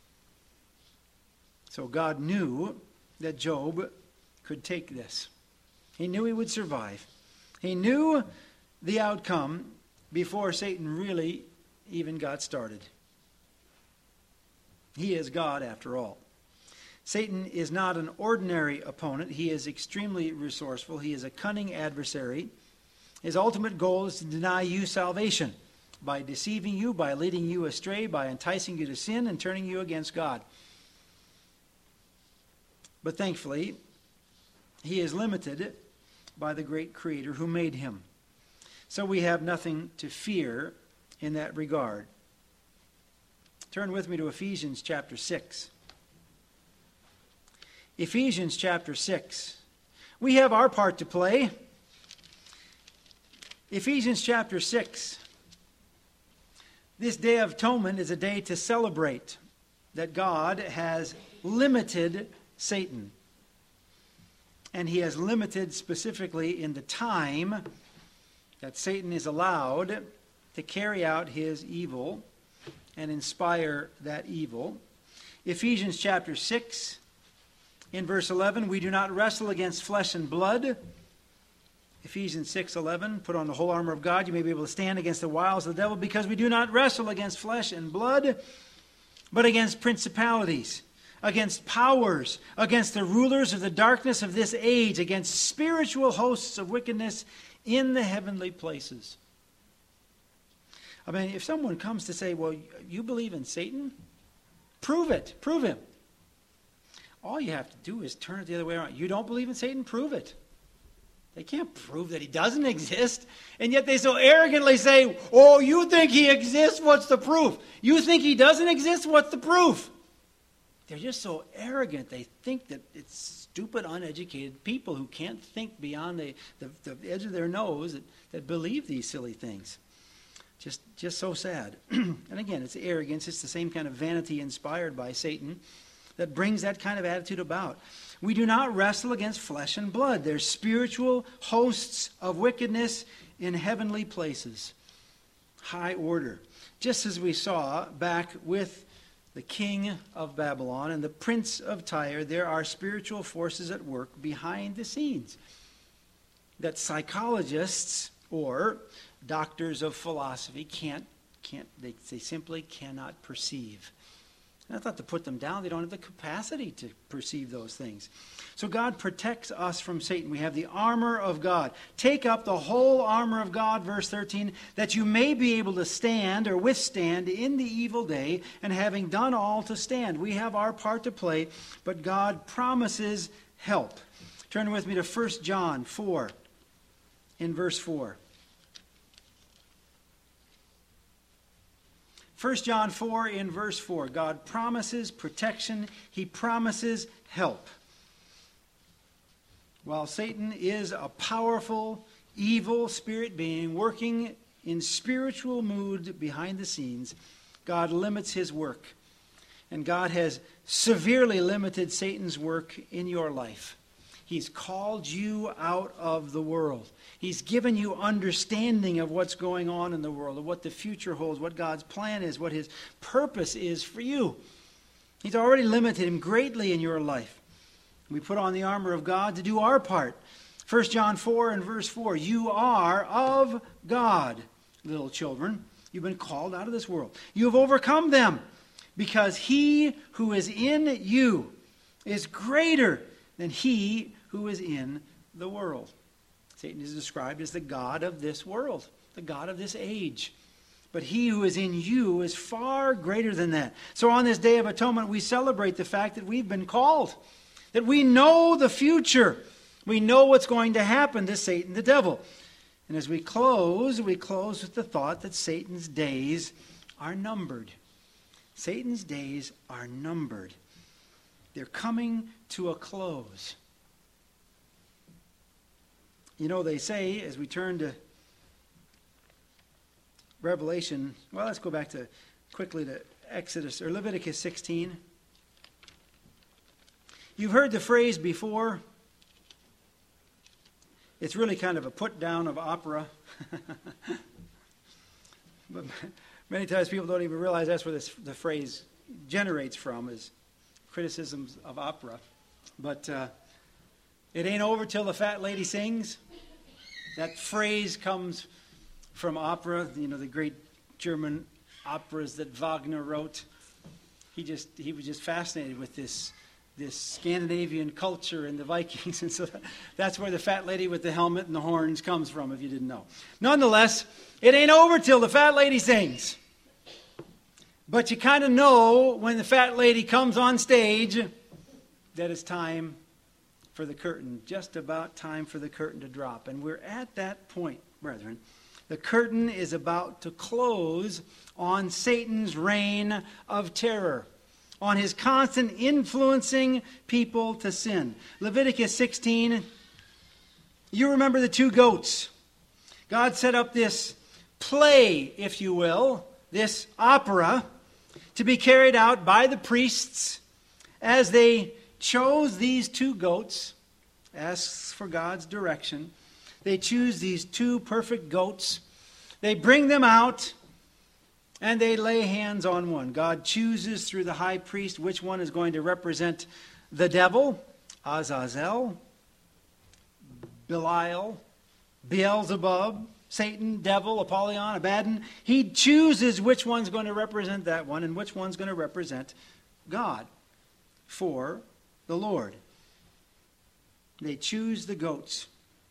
So God knew that Job could take this. He knew he would survive. He knew the outcome before Satan really even got started. He is God after all. Satan is not an ordinary opponent. He is extremely resourceful. He is a cunning adversary. His ultimate goal is to deny you salvation by deceiving you, by leading you astray, by enticing you to sin and turning you against God. But thankfully, he is limited by the great Creator who made him. So we have nothing to fear in that regard. Turn with me to Ephesians chapter six. Ephesians chapter six. We have our part to play. Ephesians chapter six. This Day of Atonement is a day to celebrate that God has limited Satan. And he has limited specifically in the time that Satan is allowed to carry out his evil and inspire that evil. Ephesians chapter six, in verse eleven, we do not wrestle against flesh and blood. Ephesians six eleven, put on the whole armor of God, you may be able to stand against the wiles of the devil, because we do not wrestle against flesh and blood, but against principalities, against powers, against the rulers of the darkness of this age, against spiritual hosts of wickedness in the heavenly places. I mean, if someone comes to say, well, you believe in Satan? Prove it. Prove him. All you have to do is turn it the other way around. You don't believe in Satan? Prove it. They can't prove that he doesn't exist. And yet they so arrogantly say, oh, you think he exists? What's the proof? You think he doesn't exist? What's the proof? They're just so arrogant. They think that it's stupid, uneducated people who can't think beyond the, the, the edge of their nose that, that believe these silly things. Just, just so sad. And again, it's arrogance. It's the same kind of vanity inspired by Satan that brings that kind of attitude about. We do not wrestle against flesh and blood. They're spiritual hosts of wickedness in heavenly places. High order. Just as we saw back with the king of Babylon and the prince of Tyre, there are spiritual forces at work behind the scenes that psychologists or doctors of philosophy can't, can't they, they simply cannot perceive. And I thought to put them down, they don't have the capacity to perceive those things. So God protects us from Satan. We have the armor of God. Take up the whole armor of God, verse thirteen, that you may be able to stand or withstand in the evil day, and having done all to stand. We have our part to play, but God promises help. Turn with me to First John four, in verse four. First John four in verse four. God promises protection. He promises help. While Satan is a powerful, evil spirit being working in spiritual mood behind the scenes, God limits his work. And God has severely limited Satan's work in your life. He's called you out of the world. He's given you understanding of what's going on in the world, of what the future holds, what God's plan is, what his purpose is for you. He's already limited him greatly in your life. We put on the armor of God to do our part. First John four and verse four, you are of God, little children. You've been called out of this world. You have overcome them, because he who is in you is greater than he who is in the world. Satan is described as the god of this world, the god of this age. But he who is in you is far greater than that. So on this Day of Atonement, we celebrate the fact that we've been called, that we know the future. We know what's going to happen to Satan, the devil. And as we close, we close with the thought that Satan's days are numbered. Satan's days are numbered. They're coming to a close. You know, they say, as we turn to Revelation, well, let's go back to quickly to Exodus or Leviticus sixteen. You've heard the phrase before. It's really kind of a put down of opera. But many times people don't even realize that's where this, the phrase generates from, is criticisms of opera. But uh, it ain't over till the fat lady sings. That phrase comes from opera, you know, the great German operas that Wagner wrote. He just he was just fascinated with this this Scandinavian culture and the Vikings, and so that's where the fat lady with the helmet and the horns comes from, if you didn't know. Nonetheless, it ain't over till the fat lady sings. But you kind of know when the fat lady comes on stage that it's time for the curtain, just about time for the curtain to drop. And we're at that point, brethren. The curtain is about to close on Satan's reign of terror, on his constant influencing people to sin. Leviticus sixteen, you remember the two goats. God set up this play, if you will, this opera, to be carried out by the priests as they chose these two goats, asks for God's direction. They choose these two perfect goats. They bring them out, and they lay hands on one. God chooses through the high priest which one is going to represent the devil, Azazel, Belial, Beelzebub, Satan, devil, Apollyon, Abaddon. He chooses which one's going to represent that one and which one's going to represent God for the Lord. They choose the goats.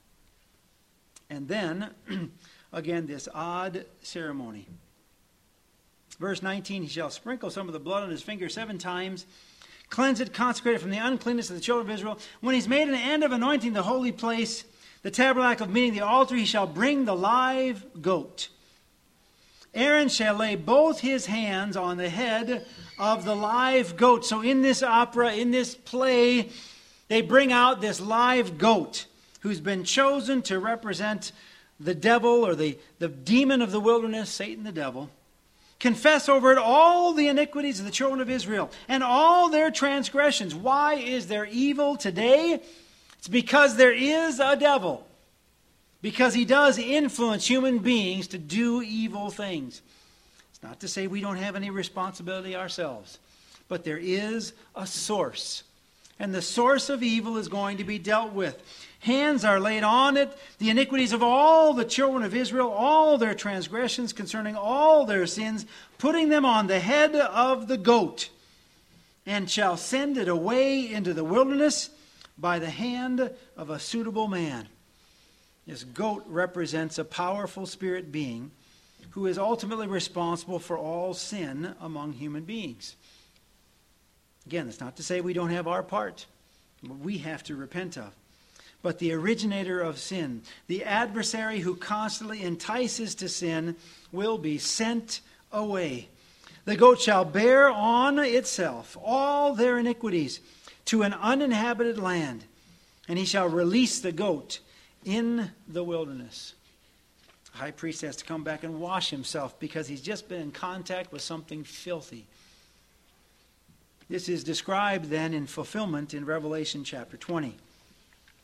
And then, again, this odd ceremony. Verse nineteen, he shall sprinkle some of the blood on his finger seven times, cleanse it, consecrate it from the uncleanness of the children of Israel. When he's made an end of anointing the holy place, the tabernacle of meeting, the altar, he shall bring the live goat. Aaron shall lay both his hands on the head of the live goat. So in this opera, in this play, they bring out this live goat who's been chosen to represent the devil or the, the demon of the wilderness, Satan the devil. Confess over it all the iniquities of the children of Israel and all their transgressions. Why is there evil today? It's because there is a devil. Because he does influence human beings to do evil things. It's not to say we don't have any responsibility ourselves. But there is a source. And the source of evil is going to be dealt with. Hands are laid on it, the iniquities of all the children of Israel, all their transgressions concerning all their sins, putting them on the head of the goat, and shall send it away into the wilderness by the hand of a suitable man. This goat represents a powerful spirit being who is ultimately responsible for all sin among human beings. Again, that's not to say we don't have our part, but we have to repent of. But the originator of sin, the adversary who constantly entices to sin, will be sent away. The goat shall bear on itself all their iniquities to an uninhabited land, and he shall release the goat in the wilderness. The high priest has to come back and wash himself because he's just been in contact with something filthy. This is described then in fulfillment in Revelation chapter twenty.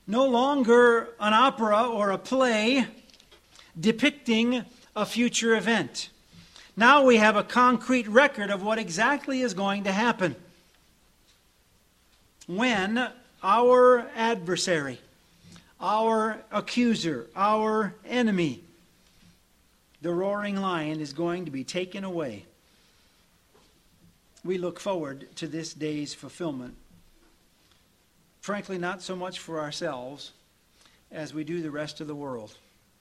No longer an opera or a play depicting a future event. Now we have a concrete record of what exactly is going to happen when our adversary, our accuser, our enemy, the roaring lion, is going to be taken away. We look forward to this day's fulfillment. Frankly, not so much for ourselves as we do the rest of the world.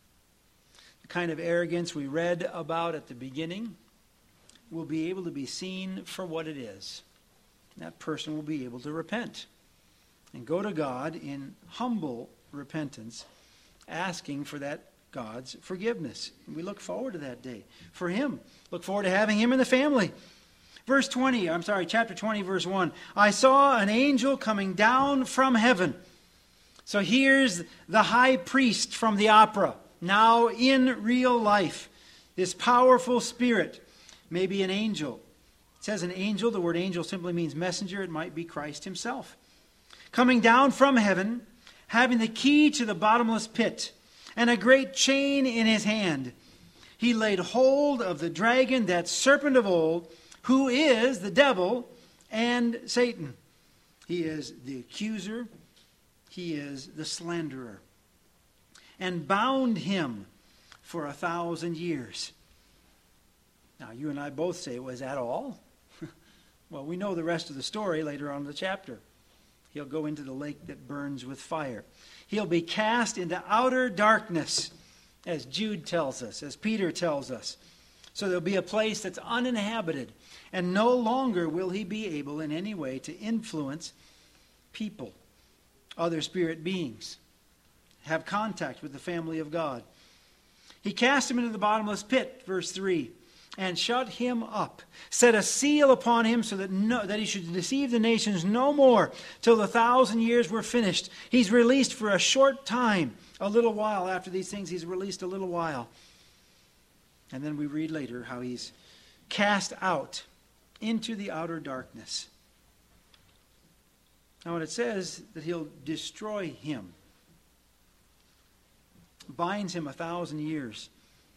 The kind of arrogance we read about at the beginning will be able to be seen for what it is. That person will be able to repent and go to God in humble repentance, asking for that God's forgiveness. And we look forward to that day for him. Look forward to having him in the family. Verse twenty, I'm sorry, chapter twenty, verse one. I saw an angel coming down from heaven. So here's the high priest from the opera, now in real life. This powerful spirit, maybe an angel. It says an angel. The word angel simply means messenger. It might be Christ himself. Coming down from heaven, having the key to the bottomless pit and a great chain in his hand. He laid hold of the dragon, that serpent of old, who is the devil and Satan. He is the accuser. He is the slanderer. And bound him for a thousand years. Now, you and I both say, was that all? Well, we know the rest of the story later on in the chapter. He'll go into the lake that burns with fire. He'll be cast into outer darkness, as Jude tells us, as Peter tells us. So there'll be a place that's uninhabited. And no longer will he be able in any way to influence people, other spirit beings, have contact with the family of God. He cast him into the bottomless pit, verse three, and shut him up, set a seal upon him so that, no, that he should deceive the nations no more till the thousand years were finished. He's released for a short time, a little while after these things. He's released a little while. And then we read later how he's cast out into the outer darkness. Now, when it says that he'll destroy him, binds him a thousand years.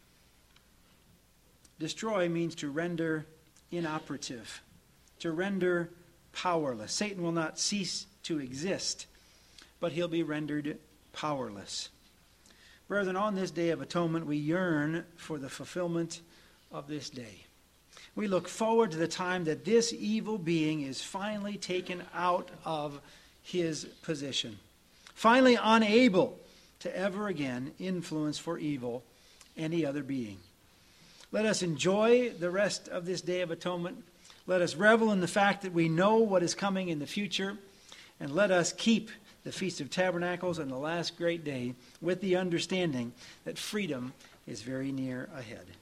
Destroy means to render inoperative, to render powerless. Satan will not cease to exist, but he'll be rendered powerless. Brethren, on this day of atonement, we yearn for the fulfillment of this day. We look forward to the time that this evil being is finally taken out of his position, finally unable to ever again influence for evil any other being. Let us enjoy the rest of this day of atonement. Let us revel in the fact that we know what is coming in the future, and let us keep the Feast of Tabernacles and the last great day with the understanding that freedom is very near ahead.